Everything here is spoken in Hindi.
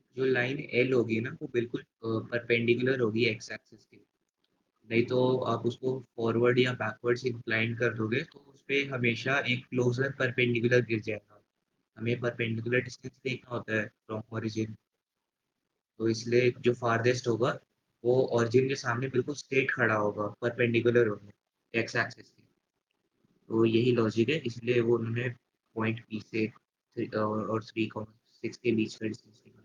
जो लाइन एल होगी ना, वो बिल्कुल परपेंडिकुलर होगी एक्स एक्सिस के। नहीं तो आप उसको फॉरवर्ड या बैकवर्ड्स इंक्लाइन कर दोगे तो उसपे हमेशा एक क्लोजर परपेंडिकुलर गिर जाएगा। हमें परपेंडिकुलर डिस्टेंस देखना होता है फ्रॉम ओरिजिन। तो इसलिए जो फारदेस्ट होगा वो ओरिजिन के सामने बिल्कुल स्ट्रेट खड़ा होगा, परपेंडिकुलर होगा एक्स एक्सिस के। तो यही लॉजिक है, इसलिए वो उन्होंने पॉइंट बी से और 3,6 के बीच का डिस्टेंस